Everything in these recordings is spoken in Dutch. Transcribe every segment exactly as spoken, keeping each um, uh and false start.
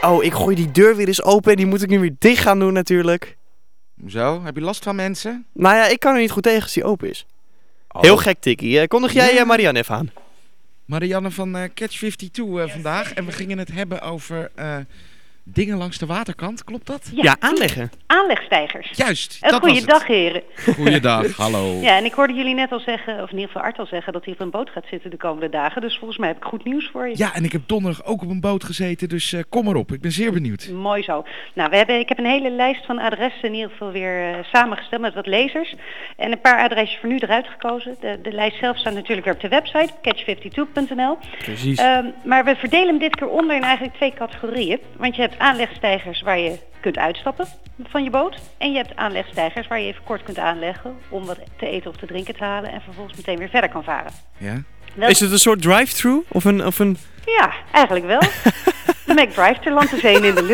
Oh, ik gooi die deur weer eens open en die moet ik nu weer dicht gaan doen natuurlijk. Hoezo? Heb je last van mensen? Nou ja, ik kan er niet goed tegen als die open is. Oh. Heel gek, Tikkie. Uh, kondig jij Ja. uh, Marianne even aan? Marianne van uh, Catch vijfentwintig uh, vandaag. En we gingen het hebben over uh, dingen langs de waterkant. Klopt dat? Ja, Ja, aanleggen. Aanlegstijgers. Juist, Een dat was goeiedag, het. heren. Goeiedag, hallo. Ja, en ik hoorde jullie net al zeggen, of in ieder geval Art al zeggen, dat hij op een boot gaat zitten de komende dagen. Dus volgens mij heb ik goed nieuws voor je. Ja, en ik heb donderdag ook op een boot gezeten, dus uh, kom erop. Ik ben zeer benieuwd. Mooi zo. Nou, we hebben, ik heb een hele lijst van adressen in ieder geval weer uh, samengesteld met wat lezers. En een paar adresjes voor nu eruit gekozen. De, de lijst zelf staat natuurlijk weer op de website, catch vijfentwintig punt n l. Precies. Um, maar we verdelen hem dit keer onder in eigenlijk twee categorieën. Want je hebt aanlegstijgers waar je kunt uitstappen van je boot. En je hebt aanlegstijgers waar je even kort kunt aanleggen om wat te eten of te drinken te halen en vervolgens meteen weer verder kan varen. Ja? Wel... Is het een soort drive-thru? Of een... Of een... Ja, eigenlijk wel. De McDrive ter land is één in de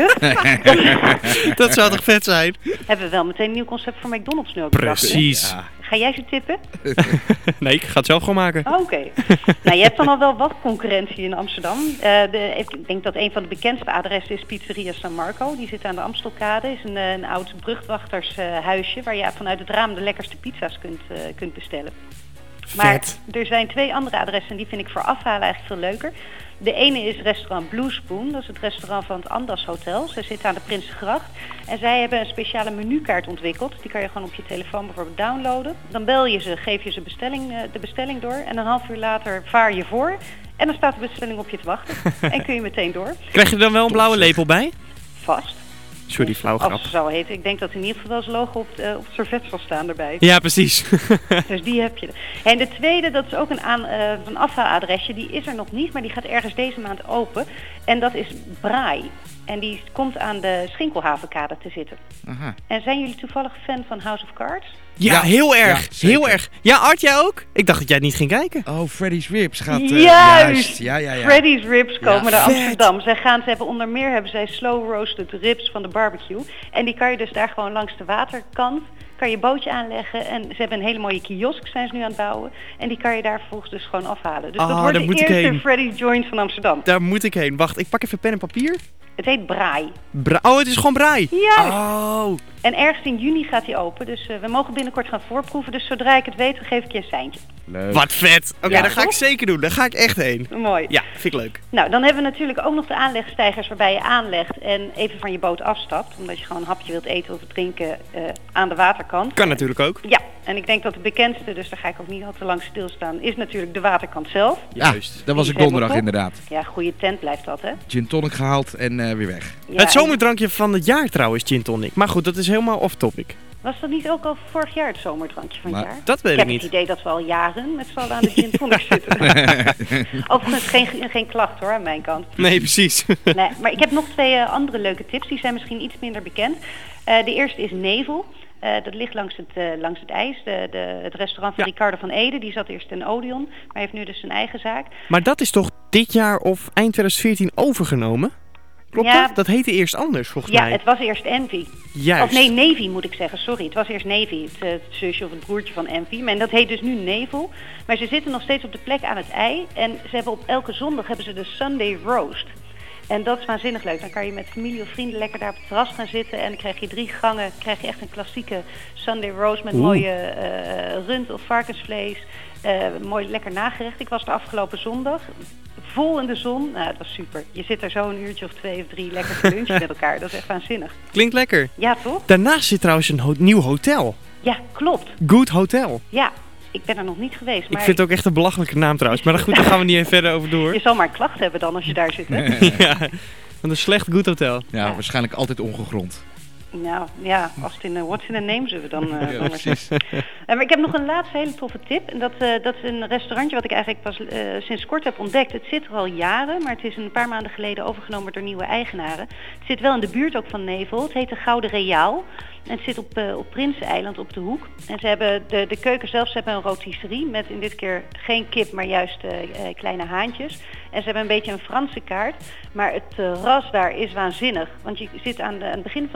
lucht. Dat zou toch vet zijn? Hebben we wel meteen een nieuw concept voor McDonald's nu ook bedacht, hè? Precies. Ja. Ga jij ze tippen? Nee, ik ga het zelf gewoon maken. Oké. Okay. Nou, je hebt dan al wel wat concurrentie in Amsterdam. Uh, de, ik denk dat een van de bekendste adressen is Pizzeria San Marco. Die zit aan de Amstelkade. Is een, een oud brugwachtershuisje uh, waar je vanuit het raam de lekkerste pizza's kunt, uh, kunt bestellen. Maar Vet. er zijn twee andere adressen en die vind ik voor afhalen eigenlijk veel leuker. De ene is restaurant Blue Spoon. Dat is het restaurant van het Andas Hotel. Ze zitten aan de Prinsengracht. En zij hebben een speciale menukaart ontwikkeld. Die kan je gewoon op je telefoon bijvoorbeeld downloaden. Dan bel je ze, geef je ze bestelling, de bestelling door. En een half uur later vaar je voor. En dan staat de bestelling op je te wachten. En kun je meteen door. Krijg je er dan wel een blauwe lepel bij? Vast. Sorry, flauw grap. Als het zo heet. Ik denk dat in ieder geval wel zijn logo op, uh, op het servet zal staan erbij. Ja, precies. Dus die heb je. En de tweede, dat is ook een, aan, uh, een afhaaladresje. Die is er nog niet, maar die gaat ergens deze maand open. En dat is Braai. En die komt aan de Schinkelhavenkade te zitten. Aha. En zijn jullie toevallig fan van House of Cards? Ja, Ja, heel erg. ja, zeker. heel erg. Ja, Art, jij ook? Ik dacht dat jij het niet ging kijken. Oh, Freddy's Ribs gaat... Uh, Juist! Ja, ja, ja. Freddy's Ribs komen Ja, naar vet. Amsterdam. Zij gaan, ze hebben onder meer hebben zij slow roasted ribs van de barbecue. En die kan je dus daar gewoon langs de waterkant, kan je bootje aanleggen. En ze hebben een hele mooie kiosk, zijn ze nu aan het bouwen. En die kan je daar vervolgens dus gewoon afhalen. Dus Ah, dat wordt daar de moet ik eerste heen. Freddy's joint van Amsterdam. Daar moet ik heen. Wacht, ik pak even pen en papier. Het heet Braai. Bra- oh, het is gewoon braai. Juist! Oh. En ergens in juni gaat hij open. Dus uh, we mogen binnenkort gaan voorproeven. Dus zodra ik het weet, geef ik je een seintje. Leuk. Wat vet. Oké, Ja, daar ga ik toch? zeker doen. Daar ga ik echt heen. Mooi. Ja, vind ik leuk. Nou, dan hebben we natuurlijk ook nog de aanlegstijgers waarbij je aanlegt en even van je boot afstapt. Omdat je gewoon een hapje wilt eten of drinken uh, aan de waterkant. Kan natuurlijk ook. Ja, en ik denk dat de bekendste, dus daar ga ik ook niet al te lang stilstaan, is natuurlijk de waterkant zelf. Ja, Juist. dat was Die ik is donderdag helemaal inderdaad. Ja, goede tent blijft dat, hè? Gin tonic gehaald en uh, weer weg. Ja, Het zomerdrankje van het jaar trouwens, gin tonic. Maar goed, dat is helemaal off-topic. en was dat niet ook al vorig jaar het zomerdrankje van het Maar jaar? Dat weet ik ik heb niet. het idee dat we al jaren met z'n allen aan de gin tonic zitten. Overigens geen, geen klacht hoor, aan mijn kant. Nee, precies. Nee, maar ik heb nog twee uh, andere leuke tips, die zijn misschien iets minder bekend. Uh, de eerste is Nevel. Uh, dat ligt langs het, uh, langs het ijs. De, de, het restaurant van Ja. Ricardo van Ede, die zat eerst in Odeon, maar heeft nu dus zijn eigen zaak. Maar dat is toch dit jaar of eind twintig veertien overgenomen? Klopt Ja. dat? Dat heette eerst anders, volgens Ja, mij. het was eerst Envy. Juist. Of nee, Navy moet ik zeggen, sorry. Het was eerst Navy, het, uh, het zusje of het broertje van Envy. Maar dat heet dus nu Nevel. Maar ze zitten nog steeds op de plek aan het ei. En ze hebben op elke zondag hebben ze de Sunday Roast. En dat is waanzinnig leuk. Dan kan je met familie of vrienden lekker daar op het terras gaan zitten. En dan krijg je drie gangen, krijg je echt een klassieke Sunday Roast met Oeh. mooie uh, rund of varkensvlees. Uh, mooi lekker nagerecht. Ik was er afgelopen zondag. Vol in de zon. Nou, het was super. Je zit er zo een uurtje of twee of drie lekker te lunchen met elkaar. Dat is echt waanzinnig. Klinkt lekker. Ja, toch? Daarnaast zit trouwens een ho- nieuw hotel. Ja, klopt. Good Hotel. Ja, ik ben er nog niet geweest. Maar Ik vind het ook echt een belachelijke naam trouwens. Maar goed, daar gaan we niet even verder over door. je zal maar een klacht hebben dan als je daar zit, hè? Ja, want een slecht Good Hotel. Ja, waarschijnlijk altijd ongegrond. Nou, ja, als het in uh, What's in a Name zullen we dan... Uh, Ja, dan maar precies. uh, maar ik heb nog een laatste hele toffe tip. En dat, uh, dat is een restaurantje wat ik eigenlijk pas uh, sinds kort heb ontdekt. Het zit er al jaren, maar het is een paar maanden geleden overgenomen door nieuwe eigenaren. Het zit wel in de buurt ook van Nevel. Het heet de Gouden Reaal. En het zit op, uh, op Prinseneiland op de hoek. En ze hebben de, de keuken zelf, ze hebben een rotisserie met in dit keer geen kip, maar juist uh, uh, kleine haantjes. En ze hebben een beetje een Franse kaart. Maar het terras daar is waanzinnig. Want je zit aan, de, aan het begin van de dag zit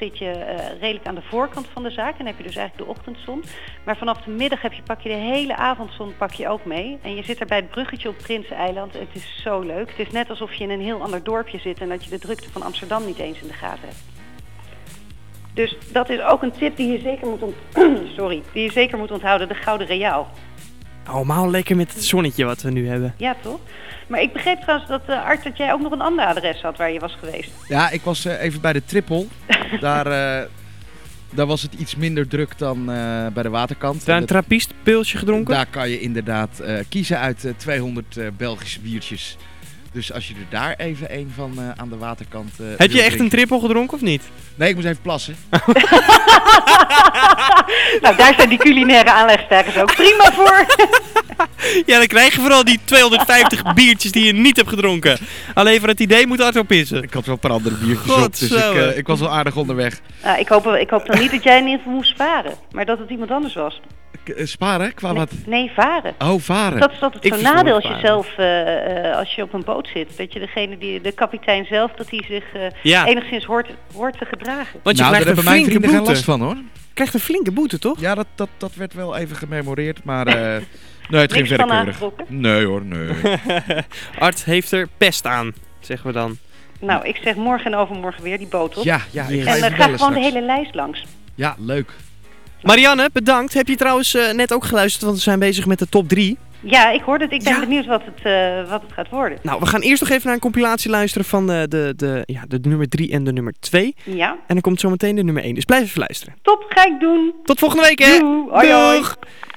zit je uh, redelijk aan de voorkant van de zaak en heb je dus eigenlijk de ochtendzon. Maar vanaf de middag heb je, pak je de hele avondzon pak je ook mee. En je zit er bij het bruggetje op Prinseneiland. Het is zo leuk. Het is net alsof je in een heel ander dorpje zit en dat je de drukte van Amsterdam niet eens in de gaten hebt. Dus dat is ook een tip die je zeker moet, ont- Sorry, die je zeker moet onthouden, de Gouden Reaal. Allemaal lekker met het zonnetje wat we nu hebben. Ja, toch? Maar ik begreep trouwens dat, uh, Art, dat jij ook nog een ander adres had waar je was geweest. Ja, ik was uh, even bij de Triple. daar, uh, daar was het iets minder druk dan uh, bij de waterkant. Daar een trappistpilsje gedronken? Daar kan je inderdaad uh, kiezen uit uh, tweehonderd uh, Belgische biertjes. Dus als je er daar even een van uh, aan de waterkant... Uh, Heb je echt drinken. een triple gedronken of niet? Nee, ik moest even plassen. Nou, daar zijn die culinaire aanlegstijgers ook prima voor. Ja, dan krijg je vooral die tweehonderdvijftig biertjes die je niet hebt gedronken. Alleen voor het idee moet hard op pissen. Ik had wel een paar andere biertjes God, op, dus zo, ik, uh, ik was wel aardig onderweg. Nou, ik, hoop, ik hoop dan niet dat jij in ieder geval moest sparen. Maar dat het iemand anders was. K- uh, sparen? Qua Nee, wat? nee, varen. Oh, varen. Dat is altijd Ik zo'n verstond nadeel als je varen. zelf, uh, uh, als je op een boot zit. Dat je degene die, de kapitein zelf, dat hij zich uh, Ja. enigszins hoort, hoort te gedragen. Want je nou, daar krijgt een hebben mijn flinke vrienden geen boete. last van, hoor. Je krijgt een flinke boete, toch? Ja, dat, dat, dat werd wel even gememoreerd, maar... Uh, nee, het ging Niks verder van keurig. aangetrokken? Nee hoor, nee. Art heeft er pest aan, zeggen we dan. Nou, ik zeg morgen en overmorgen weer die boot op. Ja, ja, ik ga en even dan ga bellen gewoon de straks. hele lijst langs. Ja, leuk. Marianne, bedankt. Heb je trouwens uh, net ook geluisterd, want we zijn bezig met de top drie. Ja, ik hoorde het. Ik ben Ja. benieuwd wat het, uh, wat het gaat worden. Nou, we gaan eerst nog even naar een compilatie luisteren van de, de, de, ja, de nummer drie en de nummer twee. Ja, En dan komt zometeen de nummer één. Dus blijf even luisteren. top, ga ik doen. Tot volgende week, hè? Doei. Hoi, hoi. Doeg!